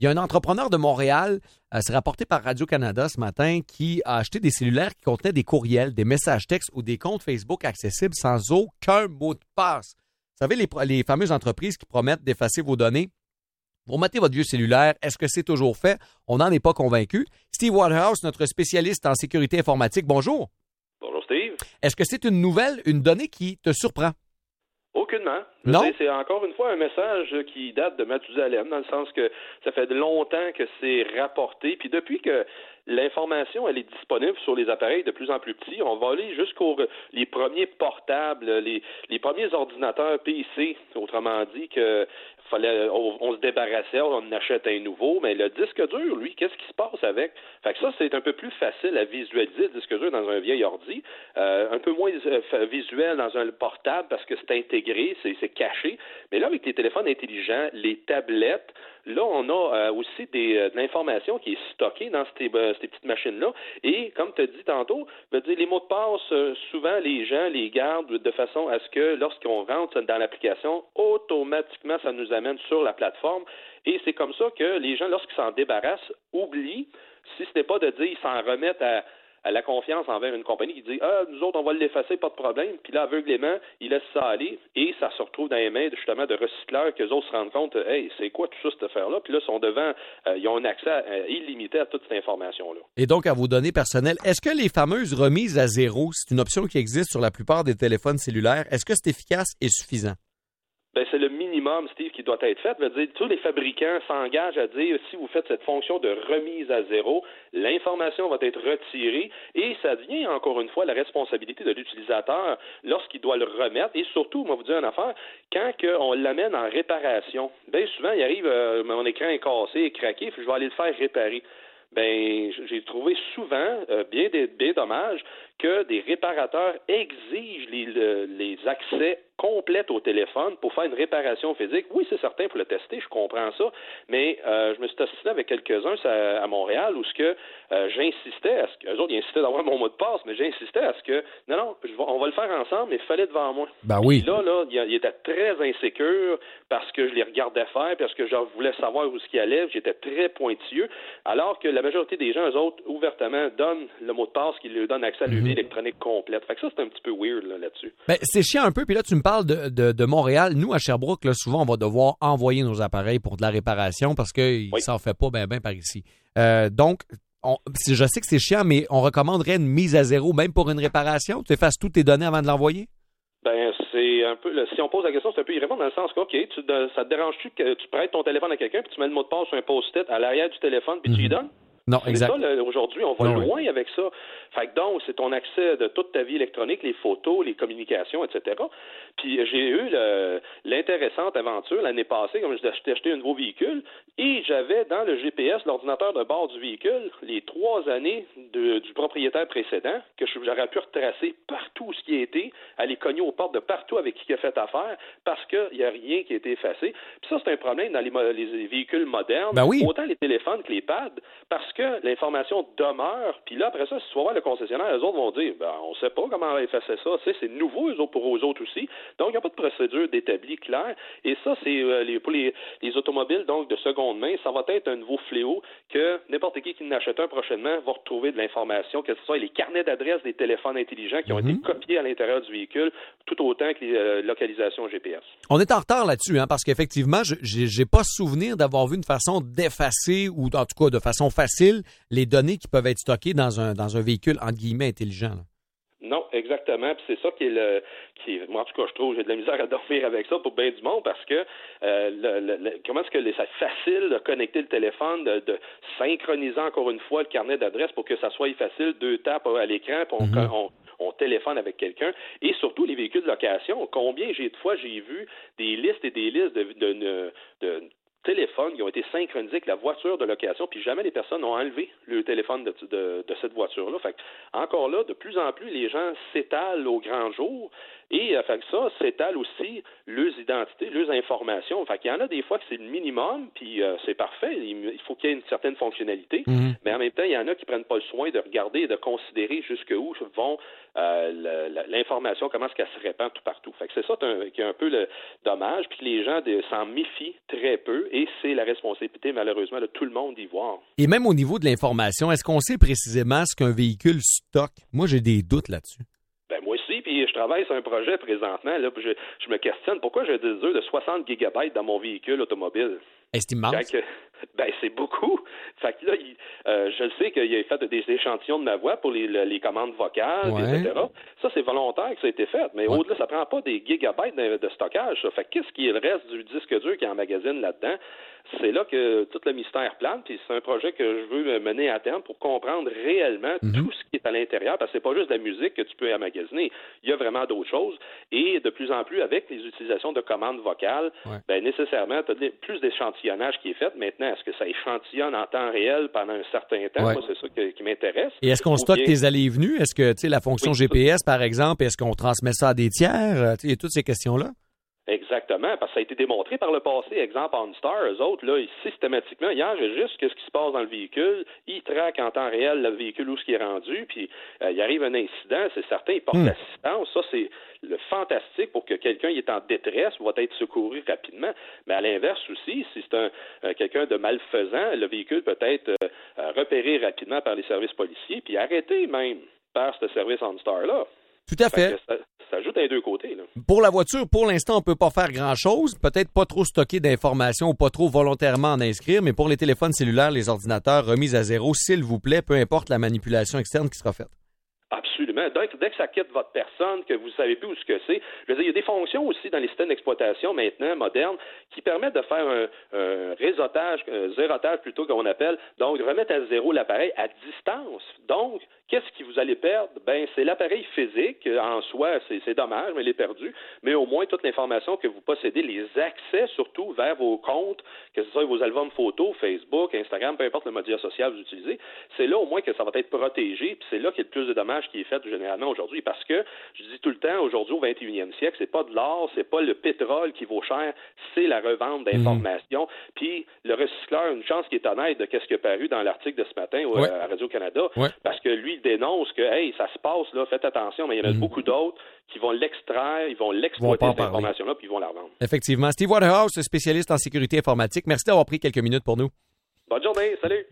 Il y a un entrepreneur de Montréal, c'est rapporté par Radio-Canada ce matin, qui a acheté des cellulaires qui contenaient des courriels, des messages textes ou des comptes Facebook accessibles sans aucun mot de passe. Vous savez, les fameuses entreprises qui promettent d'effacer vos données. Vous remettez votre vieux cellulaire. Est-ce que c'est toujours fait? On n'en est pas convaincu. Steve Waterhouse, notre spécialiste en sécurité informatique. Bonjour. Bonjour, Steve. Est-ce que c'est une nouvelle, une donnée qui te surprend? Aucunement. Non? C'est encore une fois un message qui date de Mathusalem, dans le sens que ça fait longtemps que c'est rapporté. Puis depuis que l'information elle est disponible sur les appareils de plus en plus petits, on va aller jusqu'aux les premiers portables, les premiers ordinateurs PC, autrement dit que on se débarrassait, on en achète un nouveau, mais le disque dur, lui, qu'est-ce qui se passe avec? Fait que ça, c'est un peu plus facile à visualiser, le disque dur dans un vieil ordi, un peu moins visuel dans un portable parce que c'est intégré, c'est caché. Mais là, avec les téléphones intelligents, les tablettes, là, on a aussi de l'information qui est stockée dans ces petites machines-là. Et, comme tu as dit tantôt, les mots de passe, souvent, les gens les gardent de façon à ce que, lorsqu'on rentre dans l'application, automatiquement, ça nous amène sur la plateforme. Et c'est comme ça que les gens, lorsqu'ils s'en débarrassent, oublient, si ce n'est pas de dire ils s'en remettent à la confiance envers une compagnie qui dit « Ah, nous autres, on va l'effacer, pas de problème. » Puis là, aveuglément, ils laissent ça aller et ça se retrouve dans les mains, justement, de recycleurs qu'eux autres se rendent compte « Hey, c'est quoi tout ça, cette affaire-là? » Puis là, ils sont devant, ils ont un accès illimité à toute cette information-là. Et donc, à vos données personnelles, est-ce que les fameuses remises à zéro, c'est une option qui existe sur la plupart des téléphones cellulaires, est-ce que c'est efficace et suffisant? Ben, c'est le minimum, Steve, qui doit être fait. Tous les fabricants s'engagent à dire si vous faites cette fonction de remise à zéro, l'information va être retirée et ça devient encore une fois la responsabilité de l'utilisateur lorsqu'il doit le remettre. Et surtout, moi vous dire une affaire, quand on l'amène en réparation, bien souvent il arrive, mon écran est cassé, est craqué, puis je vais aller le faire réparer. Ben, j'ai trouvé souvent, bien dommage, que des réparateurs exigent les accès complets au téléphone pour faire une réparation physique. Oui, c'est certain, pour le tester, je comprends ça, mais je me suis assis avec quelques-uns à Montréal où j'insistais à ce que, eux autres, ils insistaient d'avoir mon mot de passe, mais j'insistais à ce que, non, on va le faire ensemble, mais il fallait devant moi. Ben oui. Puis là, il était très insécure parce que je les regardais faire, parce que je voulais savoir où ce qu'il allait, j'étais très pointilleux, alors que la majorité des gens, eux autres, ouvertement, donnent le mot de passe qui leur donne accès à l'UV électronique complète. Fait que ça, c'est un petit peu weird là-dessus. Ben, c'est chiant un peu, puis là, tu me parles de Montréal. Nous, à Sherbrooke, là, souvent, on va devoir envoyer nos appareils pour de la réparation parce qu'il ne s'en fait pas bien par ici. Donc, je sais que c'est chiant, mais on recommanderait une mise à zéro, même pour une réparation? Tu effaces toutes tes données avant de l'envoyer? Ben, c'est un peu, si on pose la question, c'est un peu y répondre dans le sens que, OK, ça te dérange-tu que tu prêtes ton téléphone à quelqu'un, puis tu mets le mot de passe sur un post-it à l'arrière du téléphone, puis tu y donnes? Non, exact. C'est ça, aujourd'hui, on va loin avec ça. Fait que donc, c'est ton accès de toute ta vie électronique, les photos, les communications, etc. Puis j'ai eu l'intéressante aventure l'année passée, comme j'ai acheté un nouveau véhicule, et j'avais dans le GPS, l'ordinateur de bord du véhicule, les 3 années du propriétaire précédent, que j'aurais pu retracer partout où ce qui a été, aller cogner aux portes de partout avec qui il a fait affaire, parce qu'il n'y a rien qui a été effacé. Puis ça, c'est un problème dans les véhicules modernes, ben oui. Autant les téléphones que les pads, parce que l'information demeure, puis là, après ça, si tu vas voir le concessionnaire, eux autres vont dire, on ne sait pas comment effacer ça, c'est nouveau pour eux autres aussi, donc il n'y a pas de procédure d'établi claire, et ça, c'est pour les automobiles, donc, de seconde main, ça va être un nouveau fléau que n'importe qui n'achète un prochainement va retrouver de l'information, que ce soit les carnets d'adresse des téléphones intelligents qui ont été copiés à l'intérieur du véhicule, tout autant que les localisations GPS. On est en retard là-dessus, parce qu'effectivement, j'ai pas souvenir d'avoir vu une façon d'effacer, ou en tout cas de façon facile, les données qui peuvent être stockées dans un véhicule, entre guillemets, intelligent. Là. Non, exactement. Puis c'est ça moi, en tout cas, je trouve, j'ai de la misère à dormir avec ça pour bien du monde parce que comment est-ce que c'est facile de connecter le téléphone, de synchroniser encore une fois le carnet d'adresse pour que ça soit facile, 2 tapes à l'écran, puis on téléphone avec quelqu'un. Et surtout, les véhicules de location, combien j'ai vu des listes et des listes de téléphones qui ont été synchronisés avec la voiture de location, puis jamais les personnes n'ont enlevé le téléphone de cette voiture-là. Fait que, encore là, de plus en plus, les gens s'étalent au grand jour et fait que ça s'étale aussi leurs identités, leurs informations. Fait qu'il y en a des fois que c'est le minimum, puis c'est parfait. Il faut faut qu'il y ait une certaine fonctionnalité, mais en même temps, il y en a qui prennent pas le soin de regarder et de considérer jusqu'où vont l'information, comment est-ce qu'elle se répand tout partout. Fait que c'est ça qui est un peu le dommage, puis les gens s'en méfient très peu, et c'est la responsabilité, malheureusement, de tout le monde d'y voir. Et même au niveau de l'information, est-ce qu'on sait précisément ce qu'un véhicule stocke? Moi, j'ai des doutes là-dessus. Ben moi aussi, puis je travaille sur un projet présentement, là, puis je me questionne pourquoi j'ai des disques de 60 gigabytes dans mon véhicule automobile. C'est immense. Ben, c'est beaucoup. Fait que là, je le sais qu'il a fait des échantillons de ma voix pour les commandes vocales, etc. Ça, c'est volontaire que ça a été fait. Mais au-delà, ça prend pas des gigabytes de stockage. Ça. Fait que qu'est-ce qui est le reste du disque dur qui emmagasine là-dedans? C'est là que tout le mystère plane, puis c'est un projet que je veux mener à terme pour comprendre réellement tout ce qui est à l'intérieur, parce que c'est pas juste de la musique que tu peux emmagasiner. Il y a vraiment d'autres choses. Et de plus en plus, avec les utilisations de commandes vocales, ben nécessairement, tu as plus d'échantillonnage qui est fait. Maintenant, est-ce que ça échantillonne en temps réel pendant un certain temps? Moi, c'est ça qui m'intéresse. Et est-ce qu'on stocke tes allées et venues? Est-ce que, tu sais, la fonction GPS, par exemple, est-ce qu'on transmet ça à des tiers? Tu sais, toutes ces questions-là? Exactement, parce que ça a été démontré par le passé. Exemple, OnStar, eux autres, là, systématiquement, ils enregistrent ce qui se passe dans le véhicule, ils traquent en temps réel le véhicule où ce qui est rendu, puis il arrive un incident, c'est certain, ils portent l'assistance. Ça, c'est le fantastique pour que quelqu'un qui est en détresse va être secouru rapidement. Mais à l'inverse aussi, si c'est quelqu'un de malfaisant, le véhicule peut être repéré rapidement par les services policiers, puis arrêté même par ce service OnStar-là. Tout à fait. Ça joue des deux côtés. Là. Pour la voiture, pour l'instant, on peut pas faire grand-chose. Peut-être pas trop stocker d'informations ou pas trop volontairement en inscrire, mais pour les téléphones cellulaires, les ordinateurs, remise à zéro, s'il vous plaît, peu importe la manipulation externe qui sera faite. Absolument. Dès que ça quitte votre personne, que vous ne savez plus où ce que c'est, je veux dire, il y a des fonctions aussi dans les systèmes d'exploitation maintenant modernes qui permettent de faire un réseautage, un zérotage plutôt qu'on appelle, donc de remettre à zéro l'appareil à distance. Donc, qu'est-ce que vous allez perdre? Ben, c'est l'appareil physique. En soi, c'est dommage, mais il est perdu. Mais au moins, toute l'information que vous possédez, les accès surtout vers vos comptes, que ce soit vos albums photos, Facebook, Instagram, peu importe le média social que vous utilisez, c'est là au moins que ça va être protégé. Puis c'est là qu'il y a le plus de dommages qui est fait généralement aujourd'hui. Parce que, je dis tout le temps, aujourd'hui, au 21e siècle, c'est pas de l'or, c'est pas le pétrole qui vaut cher, c'est la revente d'informations. Puis le recycleur, une chance qu'il est honnête de ce qui a paru dans l'article de ce matin à Radio-Canada, parce que lui, il dénonce que, hey, ça se passe, là, faites attention, mais il y en a beaucoup d'autres qui vont l'extraire, ils vont l'exploiter, cette information-là, puis ils vont la revendre. Effectivement. Steve Waterhouse, spécialiste en sécurité informatique. Merci d'avoir pris quelques minutes pour nous. Bonne journée, salut!